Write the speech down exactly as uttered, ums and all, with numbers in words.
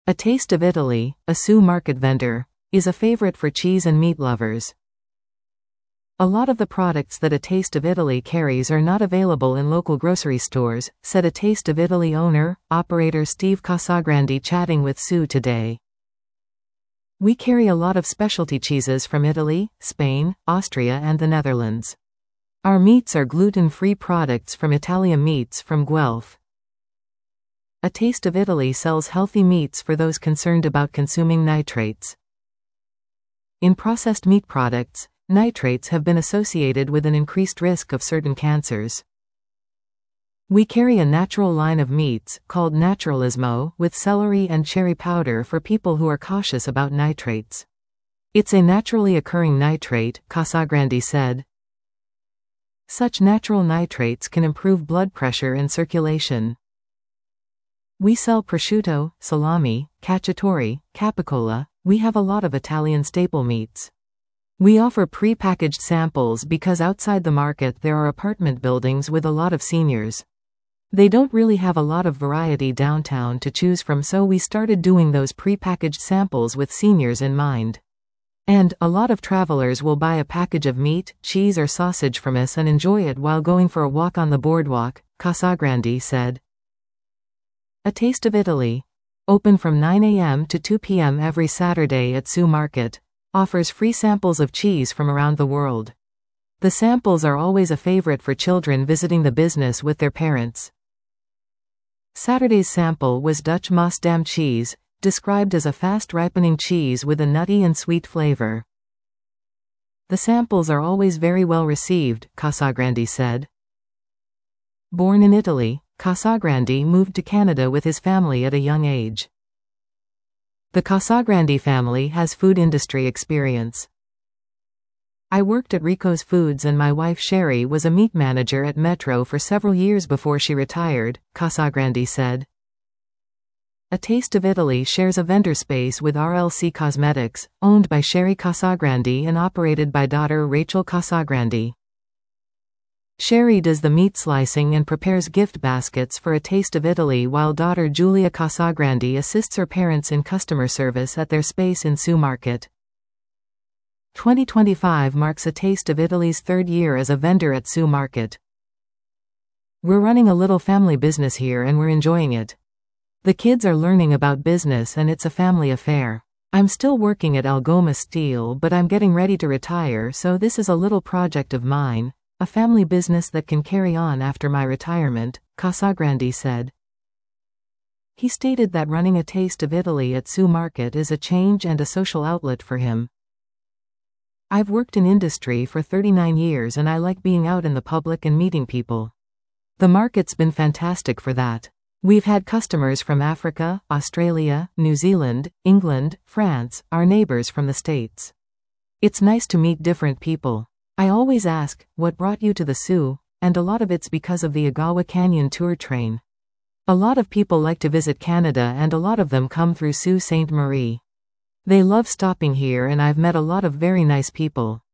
A Taste of Italy, a Soo Market vendor, is a favorite for cheese and meat lovers. A lot of the products that A Taste of Italy carries are not available in local grocery stores, said A Taste of Italy owner, operator Steve Casagrande chatting with Soo Today. We carry a lot of specialty cheeses from Italy, Spain, Austria and the Netherlands. Our meats are gluten-free products from Italia Meats from Guelph. A Taste of Italy sells healthy meats for those concerned about consuming nitrates. In processed meat products, nitrates have been associated with an increased risk of certain cancers. We carry a natural line of meats, called Naturalismo, with celery and cherry powder for people who are cautious about nitrates. It's a naturally occurring nitrate, Casagrande said. Such natural nitrates can improve blood pressure and circulation. We sell prosciutto, salami, cacciatore, capicola. We have a lot of Italian staple meats. We offer pre-packaged samples because outside the market there are apartment buildings with a lot of seniors. They don't really have a lot of variety downtown to choose from, so we started doing those pre-packaged samples with seniors in mind. And a lot of travelers will buy a package of meat, cheese or sausage from us and enjoy it while going for a walk on the boardwalk, Casagrande said. A Taste of Italy, open from nine a m to two p m every Saturday at Soo Market, offers free samples of cheese from around the world. The samples are always a favorite for children visiting the business with their parents. Saturday's sample was Dutch Maasdam cheese, described as a fast-ripening cheese with a nutty and sweet flavor. The samples are always very well received, Casagrande said. Born in Italy, Casagrande moved to Canada with his family at a young age. The Casagrande family has food industry experience. I worked at Rico's Foods and my wife Sherry was a meat manager at Metro for several years before she retired, Casagrande said. A Taste of Italy shares a vendor space with R L C Cosmetics, owned by Sherry Casagrande and operated by daughter Rachel Casagrande. Sherry does the meat slicing and prepares gift baskets for A Taste of Italy while daughter Julia Casagrande assists her parents in customer service at their space in Soo Market. twenty twenty-five marks A Taste of Italy's third year as a vendor at Soo Market. We're running a little family business here and we're enjoying it. The kids are learning about business and it's a family affair. I'm still working at Algoma Steel but I'm getting ready to retire, so this is a little project of mine. A family business that can carry on after my retirement, Casagrande said. He stated that running A Taste of Italy at Soo Market is a change and a social outlet for him. I've worked in industry for thirty-nine years and I like being out in the public and meeting people. The market's been fantastic for that. We've had customers from Africa, Australia, New Zealand, England, France, our neighbors from the States. It's nice to meet different people. I always ask, what brought you to the Soo? And a lot of it's because of the Agawa Canyon tour train. A lot of people like to visit Canada and a lot of them come through Sault Ste. Marie. They love stopping here and I've met a lot of very nice people.